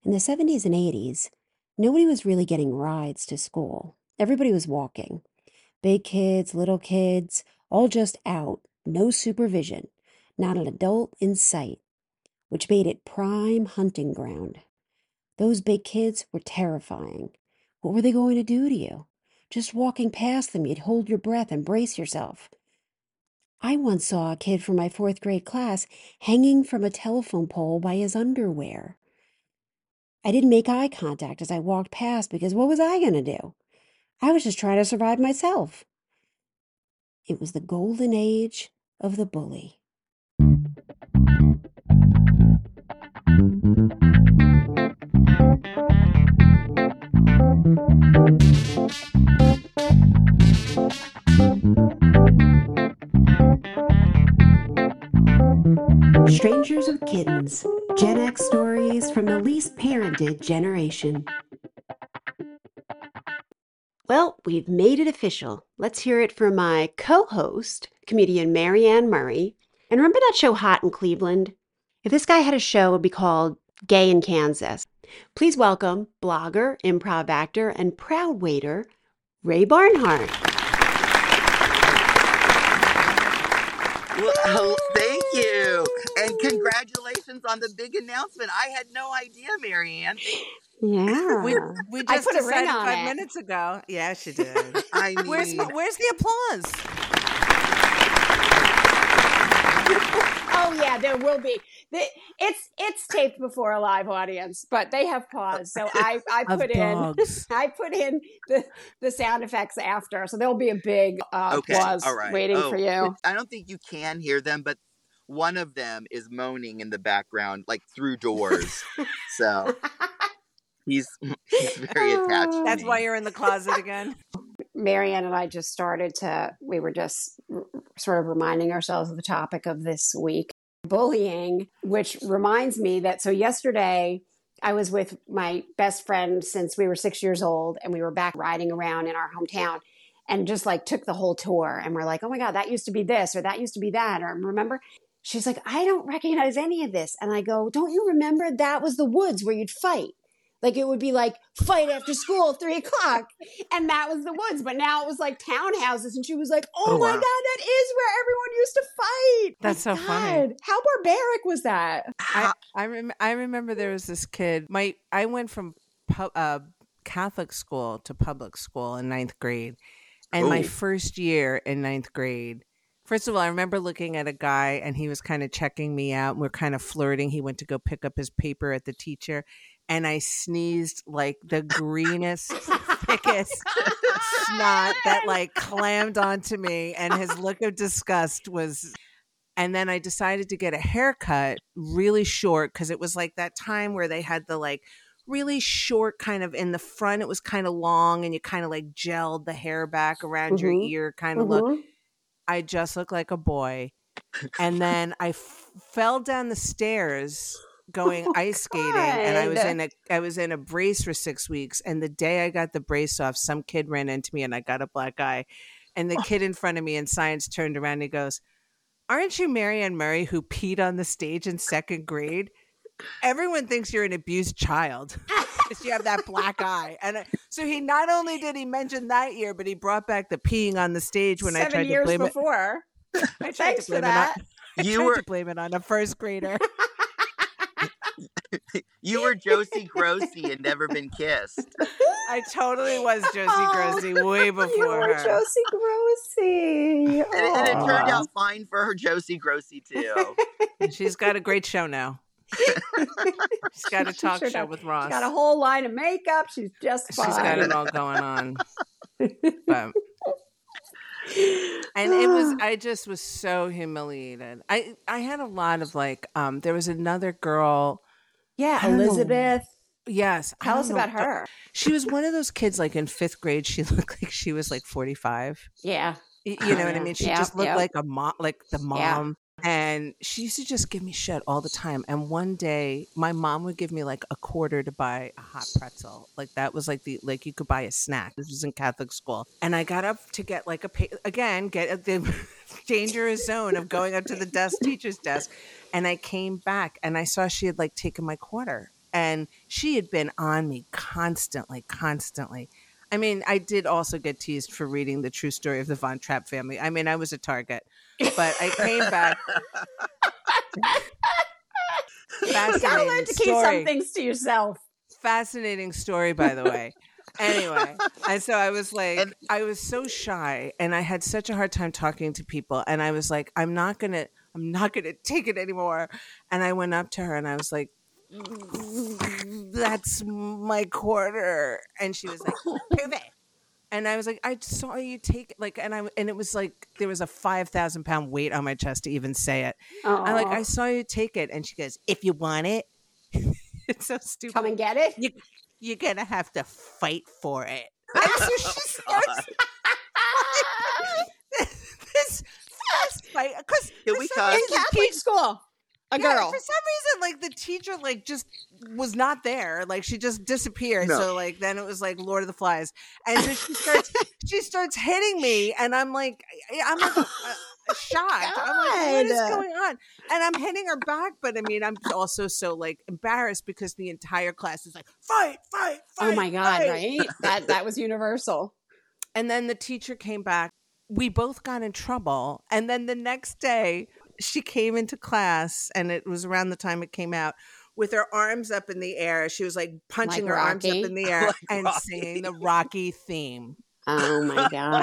In the 70s and 80s, nobody was really getting rides to school. Everybody was walking. Big kids, little kids, all just out, no supervision, not an adult in sight, which made it prime hunting ground. Those big kids were terrifying. What were they going to do to you? Just walking past them, you'd hold your breath and brace yourself. I once saw a kid from my fourth grade class hanging from a telephone pole by his underwear. I didn't make eye contact as I walked past because what was I going to do? I was just trying to survive myself. It was the golden age of the bully. Strangers with Kittens, Gen X stories from the least parented generation. Well, we've made it official. Let's hear it from my co-host, comedian Marianne Murray. And remember that show Hot in Cleveland? If this guy had a show, it would be called Gay in Kansas. Please welcome blogger, improv actor, and proud waiter, Ray Barnhart. Well, thank you. And congratulations on the big announcement. I had no idea, Marianne. Yeah. We just put a ring decided on 5 it. minutes ago. Yeah, she did. I mean, Where's the applause? Oh yeah, there will be. It's taped before a live audience, but they have paused. So I put in the sound effects after, so there'll be a big applause waiting for you. I don't think you can hear them, but one of them is moaning in the background, like through doors. So he's very attached to That's me. why you're in the closet again. Marianne and I we were just sort of reminding ourselves of the topic of this week, bullying, which reminds me that, so yesterday I was with my best friend since we were 6 years old, and we were back riding around in our hometown and just like took the whole tour. And we're like, oh my God, that used to be this, or that used to be that. Or remember? She's like, I don't recognize any of this. And I go, don't you remember that was the woods where you'd fight? Like it would be like fight after school, 3:00. And that was the woods. But now it was like townhouses. And she was like, oh my God, that is where everyone used to fight. That's so funny. God, how barbaric was that? I remember there was this kid. I went from Catholic school to public school in 9th grade. And my first year in 9th grade, first of all, I remember looking at a guy and he was kind of checking me out. And we're kind of flirting. He went to go pick up his paper at the teacher. And I sneezed like the greenest, thickest snot that like clammed onto me. And his look of disgust was... And then I decided to get a haircut really short because it was like that time where they had the like really short kind of in the front. It was kind of long and you kind of like gelled the hair back around your ear kind of look. I just looked like a boy. And then I fell down the stairs going ice skating, and I was in a brace for 6 weeks. And the day I got the brace off, some kid ran into me and I got a black eye. And the kid in front of me in science turned around and he goes, aren't you Marianne Murray who peed on the stage in 2nd grade? Everyone thinks you're an abused child because you have that black eye. And so he not only did he mention that year, but he brought back the peeing on the stage when I tried to blame it. 7 years before. I tried Thanks to blame for that. to blame it on a first grader. You were Josie Grossi and Never Been Kissed. I totally was Josie Grossi way before you were her. Josie Grossi. And it turned out fine for her Josie Grossi, too. She's got a great show now. She's got a talk show with Ross. She's got a whole line of makeup. She's just fine. She's got it all going on. But, and it was, I just was so humiliated. I had a lot of like, there was another girl. Yeah, Elizabeth. Yes. Tell us about her. She was one of those kids, like in 5th grade, she looked like she was like 45. Yeah. You know what I mean? She just looked like a mom, like the mom. Yeah. And she used to just give me shit all the time. And one day my mom would give me like a quarter to buy a hot pretzel. Like that was like like you could buy a snack. This was in Catholic school. And I got up to get like get the dangerous zone of going up to the teacher's desk. And I came back and I saw she had like taken my quarter. And she had been on me constantly. I mean, I did also get teased for reading The True Story of the Von Trapp family. I mean, I was a target, but I came back. You gotta learn to keep some things to yourself. Fascinating story, by the way. Anyway, and so I was like, I was so shy, and I had such a hard time talking to people, and I was like, I'm not gonna take it anymore. And I went up to her, and I was like, that's my quarter. And she was like, prove it. And I was like, I saw you take it. Like, and it was like, there was a 5,000 pound weight on my chest to even say it. I'm like, I saw you take it. And she goes, if you want it, it's so stupid. Come and get it. You're going to have to fight for it. And so she starts this fast fight. Because in Catholic school. A girl. For some reason, like the teacher, like just was not there. Like she just disappeared. No. So like then it was like Lord of the Flies, and so she starts hitting me, and I'm like shocked. I'm like, what is going on? And I'm hitting her back, but I mean, I'm also so like embarrassed because the entire class is like, fight. Oh my God! Right? That was universal. And then the teacher came back. We both got in trouble, and then the next day, she came into class, and it was around the time it came out, with her arms up in the air. She was like punching her arms up in the air and singing the Rocky theme. Oh my God.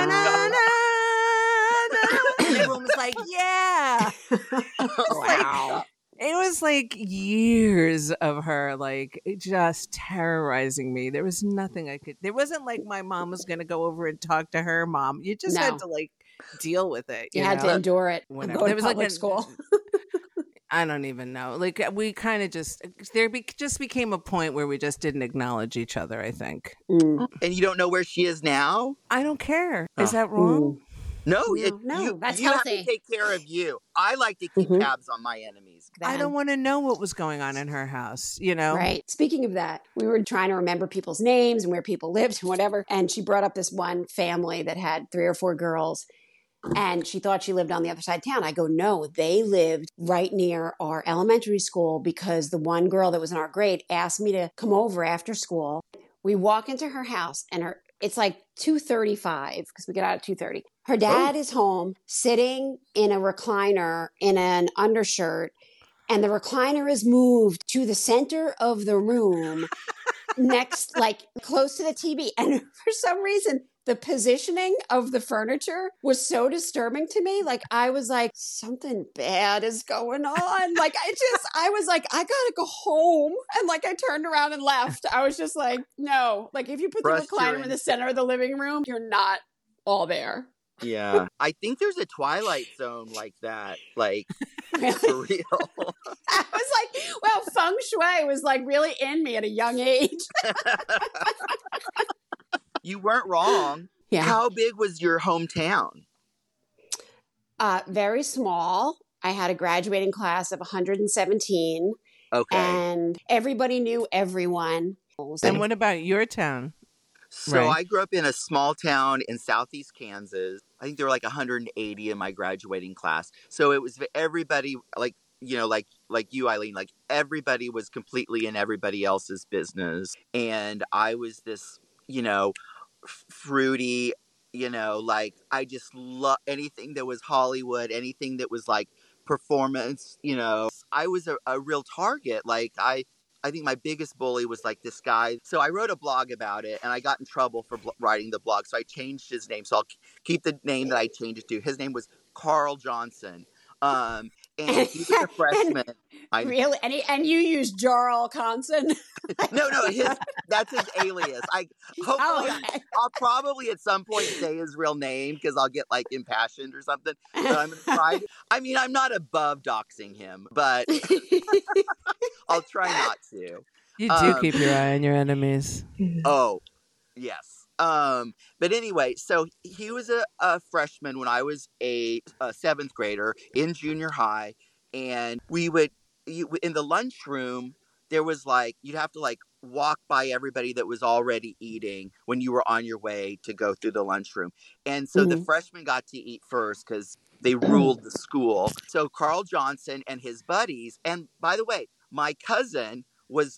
And everyone was like, yeah. Wow. It was like years of her like just terrorizing me. There was nothing I could. There wasn't like my mom was going to go over and talk to her mom. You just had to like deal with it. You had to endure it. Whatever. There was like school. I don't even know. Like we kind of just just became a point where we just didn't acknowledge each other. I think. And you don't know where she is now? I don't care. Is that wrong? No, that's you healthy. have to take care of you. I like to keep tabs on my enemies. I don't want to know what was going on in her house, you know? Right. Speaking of that, we were trying to remember people's names and where people lived and whatever. And she brought up this one family that had 3 or 4 girls. And she thought she lived on the other side of town. I go, no, they lived right near our elementary school because the one girl that was in our grade asked me to come over after school. We walk into her house and it's like 2:35 because we get out at 2:30. Her dad is home sitting in a recliner in an undershirt, and the recliner is moved to the center of the room next, like close to the TV. And for some reason, the positioning of the furniture was so disturbing to me. Like, I was like, something bad is going on. Like, I was like, I gotta go home. And like, I turned around and left. I was just like, no, like if you put the recliner in the center of the living room, you're not all there. Yeah. I think there's a Twilight Zone like that. Like, for real. I was like, well, feng shui was like really in me at a young age. You weren't wrong. Yeah. How big was your hometown? Very small. I had a graduating class of 117. Okay. And everybody knew everyone. And what about your town? So I grew up in a small town in southeast Kansas. I think there were like 180 in my graduating class. So it was everybody, like, you know, like you, Eileen, like everybody was completely in everybody else's business. And I was this, you know, fruity, you know, like I just love anything that was Hollywood, anything that was like performance, you know. I was a real target. Like I think my biggest bully was like this guy. So I wrote a blog about it and I got in trouble for writing the blog. So I changed his name. So I'll keep the name that I changed it to. His name was Carl Johnson. And he was a freshman. Really? And you use Jarl Conson? No, that's his alias. I'll probably at some point say his real name because I'll get like impassioned or something. But I'm gonna try. I mean, I'm not above doxing him, but I'll try not to. You do keep your eye on your enemies. Oh, yes. But anyway, so he was a freshman when I was a 7th grader in junior high, and we would in the lunchroom. There was like you'd have to like walk by everybody that was already eating when you were on your way to go through the lunchroom, and so the freshmen got to eat first because they ruled the school. So Carl Johnson and his buddies, and by the way, my cousin was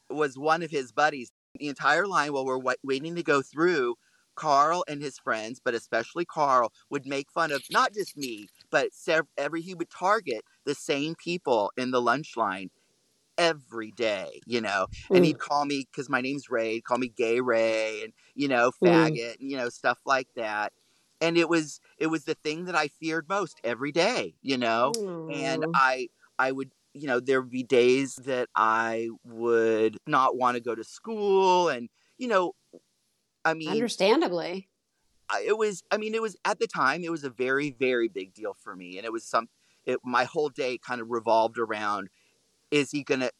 was one of his buddies. The entire line while we're waiting to go through, Carl and his friends, but especially Carl, would make fun of not just me, but he would target the same people in the lunch line every day, and he'd call me, because my name's Ray, he'd call me Gay Ray, and, faggot, and, stuff like that. And it was the thing that I feared most every day, and I would, there would be days that I would not want to go to school. And, I mean, understandably, it was at the time, it was a very, very big deal for me. And it was my whole day kind of revolved around, is he gonna,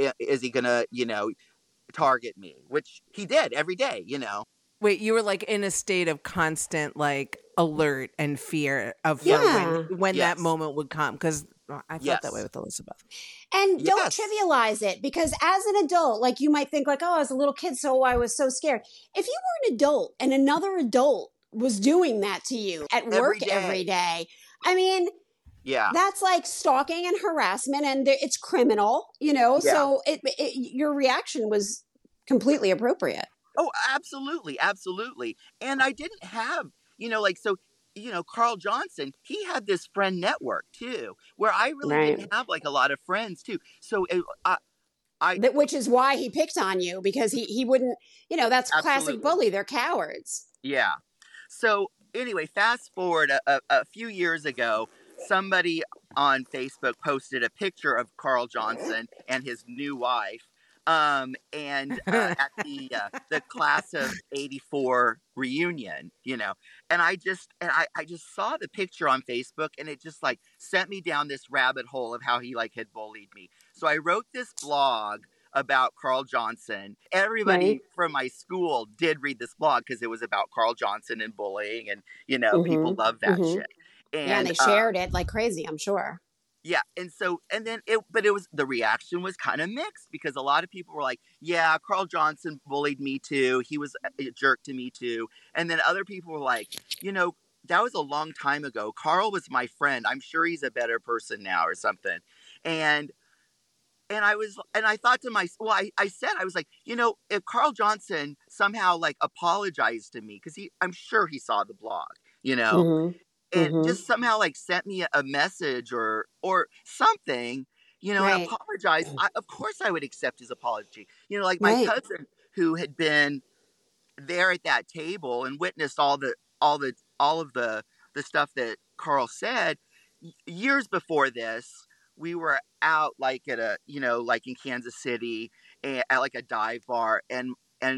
target me? Which he did every day, Wait, you were like in a state of constant like alert and fear of when Yes. that moment would come, because I felt Yes. that way with Elizabeth. and don't Yes. trivialize it, because as an adult, like you might think like, oh, I was a little kid, so I was so scared. If you were an adult and another adult was doing that to you at work every day, I mean, Yeah. that's like stalking and harassment, and it's criminal, so your reaction was completely appropriate. Oh, absolutely. Absolutely. And I didn't have, Carl Johnson, he had this friend network too, where I really didn't have like a lot of friends too. So which is why he picked on you, because he wouldn't, that's classic bully. They're cowards. Yeah. So anyway, fast forward a few years ago, somebody on Facebook posted a picture of Carl Johnson and his new wife. And at the class of '84 reunion, and I just saw the picture on Facebook, and it just like sent me down this rabbit hole of how he like had bullied me. So I wrote this blog about Carl Johnson. Everybody from my school did read this blog because it was about Carl Johnson and bullying, and people love that shit. And they shared it like crazy, I'm sure. Yeah, the reaction was kind of mixed, because a lot of people were like, yeah, Carl Johnson bullied me too. He was a jerk to me too. And then other people were like, that was a long time ago. Carl was my friend. I'm sure he's a better person now or something. And I thought to myself, I said, I was like, if Carl Johnson somehow like apologized to me, because I'm sure he saw the blog, and just somehow like sent me a message or something, and apologize. Of course I would accept his apology. Like my cousin, who had been there at that table and witnessed all of the stuff that Carl said years before this. We were out like at a, like in Kansas City at like a dive bar, and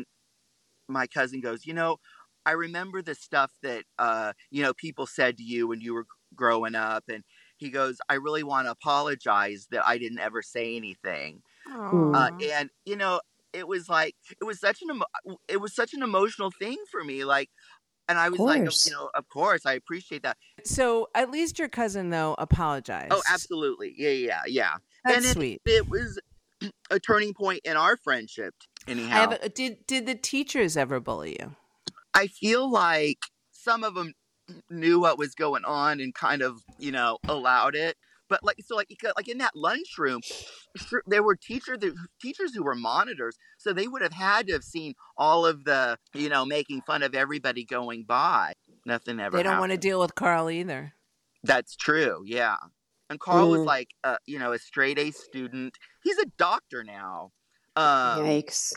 my cousin goes, I remember the stuff that, people said to you when you were growing up. And he goes, I really want to apologize that I didn't ever say anything. And, it was like, it was such an emotional thing for me. Like, and I was like, of course, I appreciate that. So at least your cousin, though, apologized. Oh, absolutely. Yeah. That's sweet. It was a turning point in our friendship, anyhow. Did the teachers ever bully you? I feel like some of them knew what was going on and kind of, allowed it. But like in that lunchroom, there were teachers who were monitors. So they would have had to have seen all of the, making fun of everybody going by. Nothing ever happened. They don't want to deal with Carl either. That's true. Yeah. And Carl was like, a straight A student. He's a doctor now. Yikes.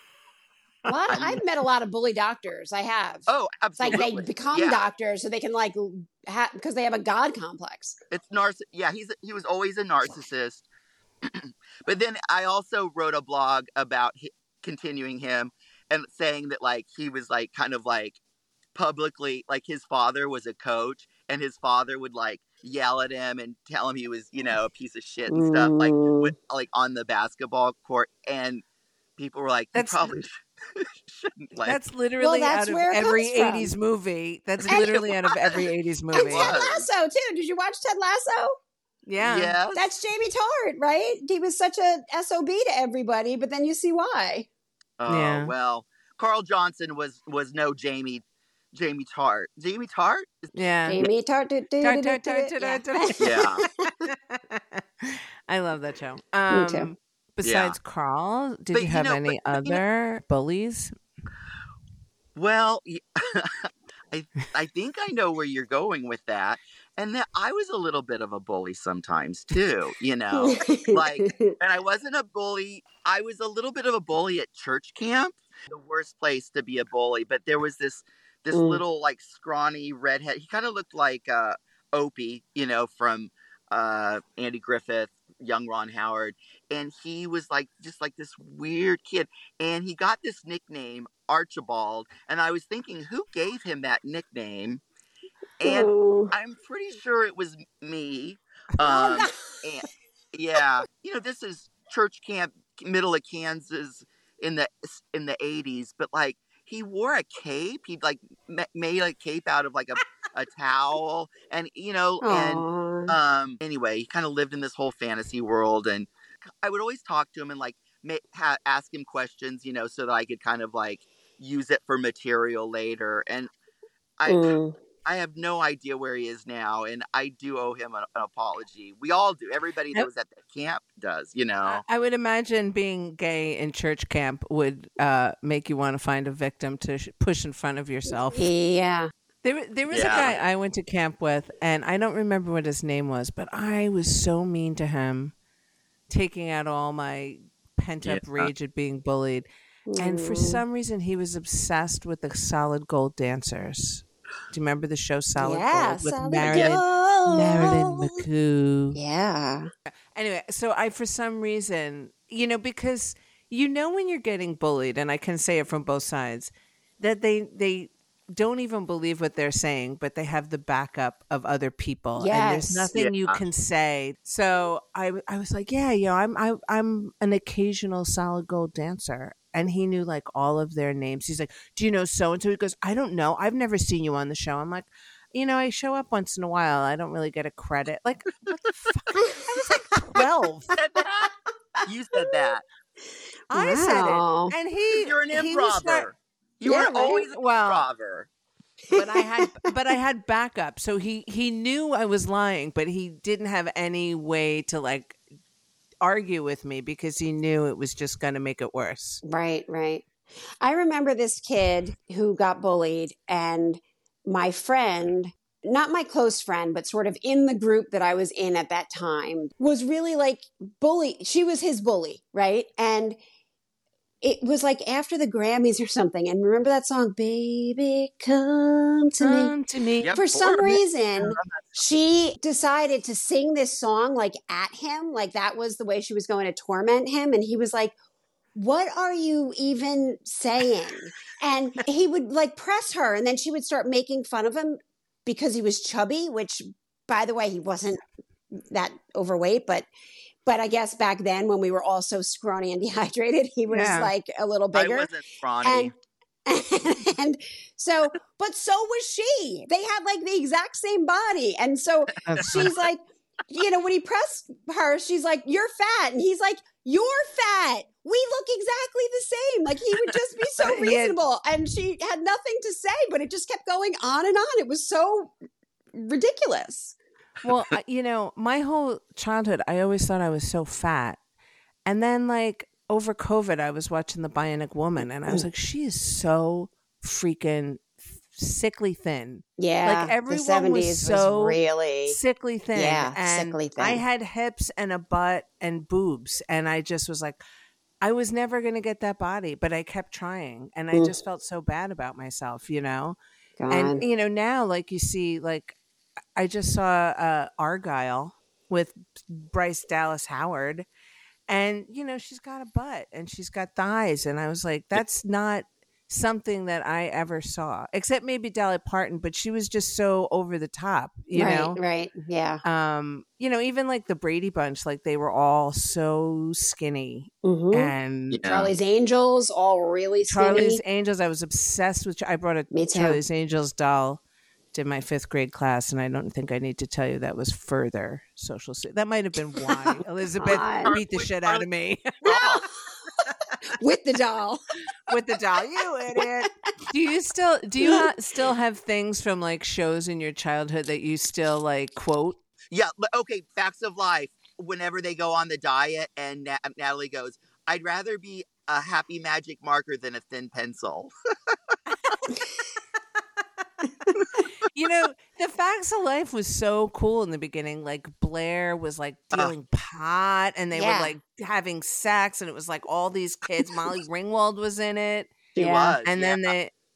I've met a lot of bully doctors. I have. Oh, absolutely. It's like they become doctors so they can because they have a God complex. It's Yeah, he was always a narcissist. But then I also wrote a blog about continuing him and saying that like he was like kind of like publicly, like his father was a coach, and his father would like yell at him and tell him he was, a piece of shit and stuff, like on the basketball court. And people were like, you probably shouldn't. Like, that's literally out of every 80s movie. That's literally out of every 80s movie. And Ted Lasso, too. Did you watch Ted Lasso? Yeah. Yes. That's Jamie Tart, right? He was such a SOB to everybody, but then you see why. Oh, yeah. Well, Carl Johnson was no Jamie Tart. Jamie Tart? Yeah. Jamie Tart. Yeah. I love that show. Me too. Besides Carl, did you have any other bullies? Well, I think I know where you're going with that. And that I was a little bit of a bully sometimes too, like, and I wasn't a bully. I was a little bit of a bully at church camp, the worst place to be a bully. But there was this little like scrawny redhead. He kind of looked like Opie, from Andy Griffith, young Ron Howard. And he was like, just like this weird kid. And he got this nickname, Archibald. And I was thinking, who gave him that nickname? And I'm pretty sure it was me. And yeah, this is church camp, middle of Kansas in the 80s. But like, he wore a cape. He'd like made a cape out of like a towel, and anyway, he kind of lived in this whole fantasy world. And I would always talk to him and like ask him questions, so that I could kind of like use it for material later. And I have no idea where he is now, and I do owe him an apology. We all do. Everybody that was at that camp does, I would imagine being gay in church camp would make you want to find a victim to push in front of yourself. Yeah. There was a guy I went to camp with, and I don't remember what his name was, but I was so mean to him, taking out all my pent-up rage at being bullied. And for some reason, he was obsessed with the Solid Gold dancers. Do you remember the show Solid Gold with Marilyn McCoo? Yeah. Anyway, so I, for some reason, because when you're getting bullied, and I can say it from both sides, that they don't even believe what they're saying, but they have the backup of other people. Yes. And there's nothing you can say. So I was like, I'm an occasional Solid Gold dancer. And he knew like all of their names. He's like, do you know so-and-so? He goes, I don't know. I've never seen you on the show. I'm like, I show up once in a while. I don't really get a credit. Like, what the fuck? I was like 12. You said that. I said it. And you're an improver. You were always an improver. But I had backup. So he knew I was lying, but he didn't have any way to like argue with me because he knew it was just going to make it worse. Right. I remember this kid who got bullied, and my friend, not my close friend, but sort of in the group that I was in at that time, was really like bully. She was his bully, right? And it was like after the Grammys or something. And remember that song, Baby, Come to Me? Yep, For some reason, she decided to sing this song like at him. Like that was the way she was going to torment him. And he was like, what are you even saying? And he would like press her, and then she would start making fun of him because he was chubby, which, by the way, he wasn't that overweight, but I guess back then when we were all so scrawny and dehydrated, he was like a little bigger. I wasn't scrawny. And so, but so was she. They had like the exact same body. And so she's like, when he pressed her, she's like, you're fat. And he's like, you're fat. We look exactly the same. Like he would just be so reasonable. And she had nothing to say, but it just kept going on and on. It was so ridiculous. Well, my whole childhood, I always thought I was so fat. And then like over COVID, I was watching The Bionic Woman, and I was like, she is so freaking sickly thin. Yeah. Like everyone was so really sickly thin. Yeah, and sickly thin. I had hips and a butt and boobs. And I just was like, I was never going to get that body, but I kept trying. And I just felt so bad about myself, God. And, now like you see, like I just saw Argyle with Bryce Dallas Howard, and, she's got a butt and she's got thighs. And I was like, that's not something that I ever saw, except maybe Dolly Parton, but she was just so over the top, you know? Right. Yeah. Even like the Brady Bunch, like they were all so skinny. Mm-hmm. And Charlie's Angels, all really skinny. Charlie's Angels, I was obsessed with. I brought a Charlie's Angels doll to my 5th grade class, and I don't think I need to tell you that was further social. That might have been why Elizabeth beat the shit out of me. With the doll. With the doll, you idiot. Do you still have things from like shows in your childhood that you still like quote? Yeah. Okay. Facts of life. whenever they go on the diet, and Natalie goes, "I'd rather be a happy magic marker than a thin pencil." You know, the Facts of Life was so cool in the beginning. Like Blair was like dealing pot, and they were like having sex, and it was like all these kids. Molly Ringwald was in it. She was, and then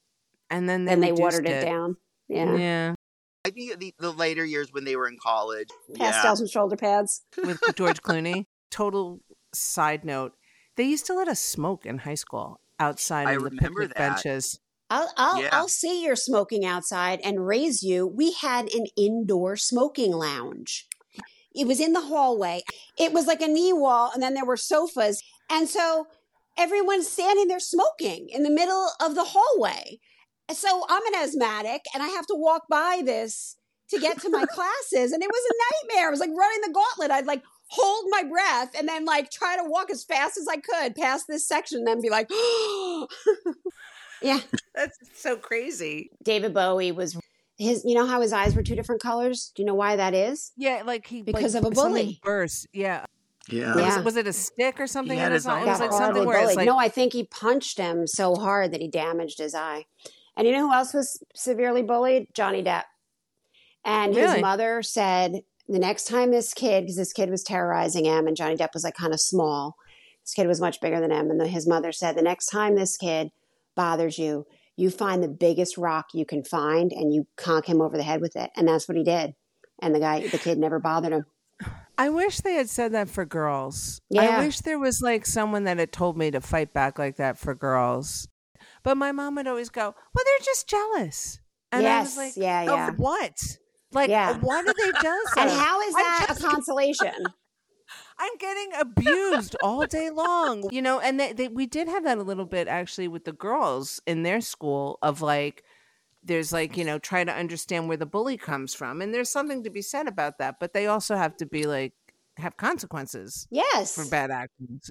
they watered it down. Yeah. I think the later years when they were in college, pastels and shoulder pads with George Clooney. Total side note: they used to let us smoke in high school outside on the picnic benches. I'll see you're smoking outside and raise you. We had an indoor smoking lounge. It was in the hallway. It was like a knee wall, and then there were sofas. And so everyone's standing there smoking in the middle of the hallway. So I'm an asthmatic, and I have to walk by this to get to my classes. And it was a nightmare. It was like running the gauntlet. I'd like hold my breath and then like try to walk as fast as I could past this section and then be like, oh. Yeah. That's so crazy. David Bowie was you know how his eyes were two different colors? Do you know why that is? Yeah, because of a bully. Burst. Yeah. Yeah. Was it a stick or something? It was like something where it's like... No, I think he punched him so hard that he damaged his eye. And you know who else was severely bullied? Johnny Depp. And his mother said the next time this kid, because this kid was terrorizing him and Johnny Depp was like kind of small. This kid was much bigger than him. And his mother said, the next time this kid bothers you, you find the biggest rock you can find and you conk him over the head with it. And that's what he did. And the kid never bothered him. I wish they had said that for girls. Yeah. I wish there was like someone that had told me to fight back like that for girls. But my mom would always go, well, they're just jealous. And I was like, of what? Like, what have they done? And how is that a consolation? I'm getting abused all day long, you know, and we did have that a little bit actually with the girls in their school of like, there's like, you know, try to understand where the bully comes from. And there's something to be said about that, but they also have to be like, have consequences. Yes. For bad actions.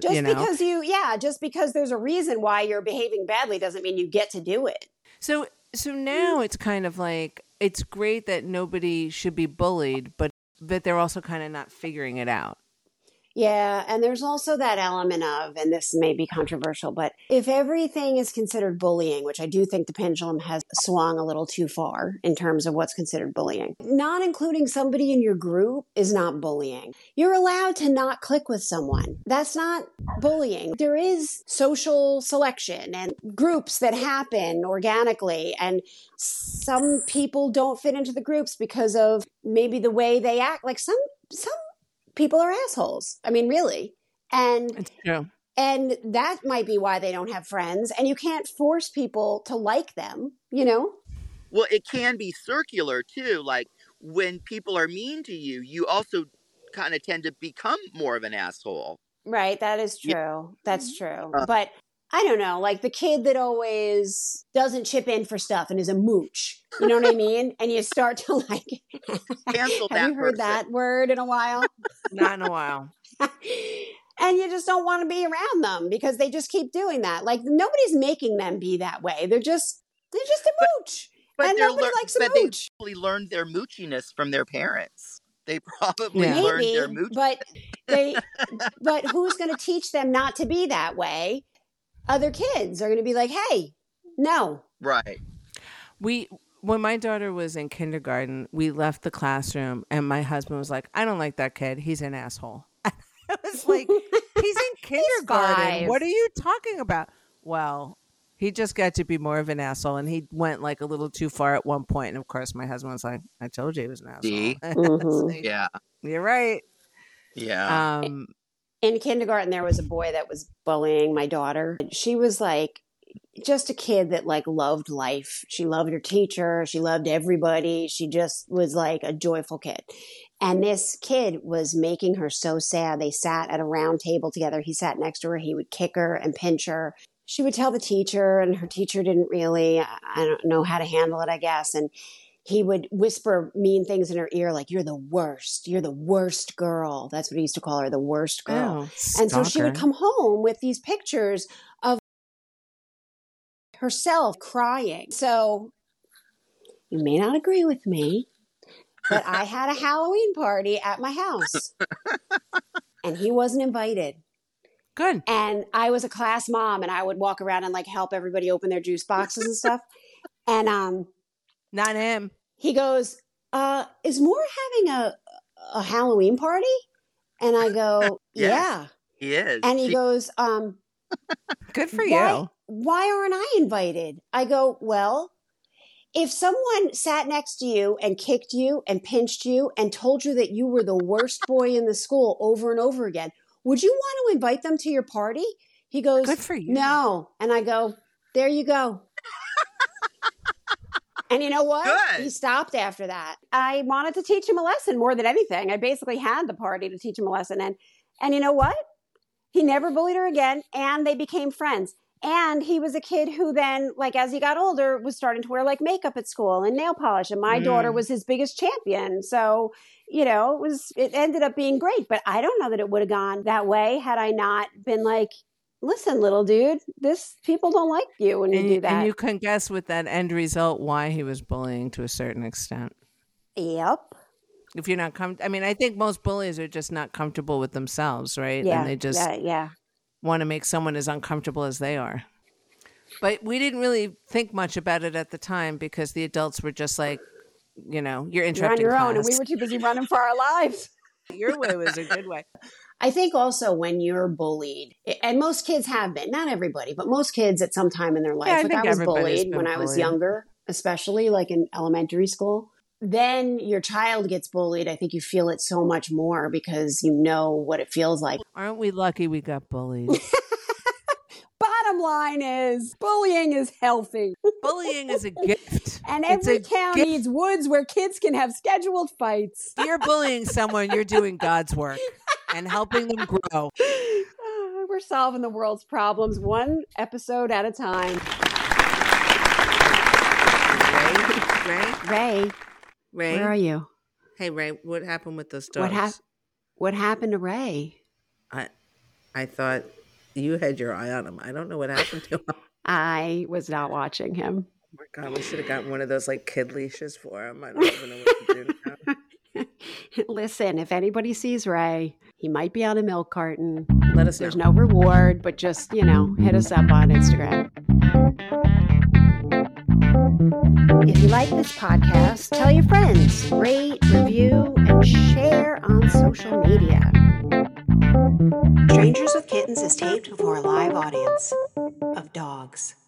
Just because there's a reason why you're behaving badly doesn't mean you get to do it. So now it's kind of like, it's great that nobody should be bullied, but they're also kind of not figuring it out. Yeah, and there's also that element of, and this may be controversial, but if everything is considered bullying, which I do think the pendulum has swung a little too far in terms of what's considered bullying, not including somebody in your group is not bullying. You're allowed to not click with someone. That's not bullying. There is social selection and groups that happen organically, and some people don't fit into the groups because of maybe the way they act. Like some people are assholes. I mean, really. And it's true. And that might be why they don't have friends. And you can't force people to like them, you know? Well, it can be circular too. Like when people are mean to you, you also kind of tend to become more of an asshole. Right. That is true. Yeah. That's true. But I don't know, like the kid that always doesn't chip in for stuff and is a mooch. You know what I mean? And you start to like cancel that. Have you heard that word in a while? Not in a while. And you just don't want to be around them because they just keep doing that. Like nobody's making them be that way. They're just a mooch. And nobody likes a mooch. They probably learned their moochiness from their parents. They probably learned their mooch. But who's going to teach them not to be that way? Other kids are going to be like, hey, no. Right. When my daughter was in kindergarten, we left the classroom and my husband was like, I don't like that kid. He's an asshole. I was like, he's in kindergarten. What are you talking about? Well, he just got to be more of an asshole and he went like a little too far at one point. And of course, my husband was like, I told you he was an asshole. Mm-hmm. Like, yeah. You're right. Yeah. In kindergarten, there was a boy that was bullying my daughter. She was like just a kid that like loved life. She loved her teacher. She loved everybody. She just was like a joyful kid. And this kid was making her so sad. They sat at a round table together. He sat next to her. He would kick her and pinch her. She would tell the teacher, and her teacher didn't really, I don't know how to handle it, I guess. And he would whisper mean things in her ear, like, you're the worst. You're the worst girl. That's what he used to call her, the worst girl. Oh, and so she would come home with these pictures of herself crying. So you may not agree with me, that I had a Halloween party at my house and he wasn't invited. Good. And I was a class mom and I would walk around and like help everybody open their juice boxes and stuff. And not him. He goes, is Moore having a Halloween party? And I go, yeah. He is. And he goes, good for you. Why aren't I invited? I go, well, if someone sat next to you and kicked you and pinched you and told you that you were the worst boy in the school over and over again, would you want to invite them to your party? He goes, good for you. No. And I go, there you go. And you know what? Good. He stopped after that. I wanted to teach him a lesson more than anything. I basically had the party to teach him a lesson. And you know what? He never bullied her again, and they became friends. And he was a kid who then, like, as he got older, was starting to wear, like, makeup at school and nail polish. And my daughter was his biggest champion. So, you know, it ended up being great. But I don't know that it would have gone that way had I not been like, listen, little dude, people don't like you when you do that. And you can guess with that end result why he was bullying to a certain extent. Yep. If you're not I mean, I think most bullies are just not comfortable with themselves, right? Yeah. And they just want to make someone as uncomfortable as they are. But we didn't really think much about it at the time because the adults were just like, you know, you're interrupting You're on your class. own, and we were too busy running for our lives. Your way was a good way. I think also when you're bullied, and most kids have been, not everybody, but most kids at some time in their life. Yeah, like I was bullied when I was younger, especially like in elementary school. Then your child gets bullied. I think you feel it so much more because you know what it feels like. Aren't we lucky we got bullied? Bottom line is bullying is healthy. Bullying is a gift. And every town needs woods where kids can have scheduled fights. If you're bullying someone, you're doing God's work and helping them grow. We're solving the world's problems one episode at a time. Ray, where are you? Hey, Ray, what happened with those dogs? What happened to Ray? I thought you had your eye on him. I don't know what happened to him. I was not watching him. Oh my God, we should have gotten one of those like kid leashes for him. I don't even know what to do now. Listen, if anybody sees Ray, he might be on a milk carton. Let us know. There's no reward, but just, hit us up on Instagram. If you like this podcast, tell your friends, rate, review, and share on social media. Strangers with Kittens is taped before a live audience of dogs.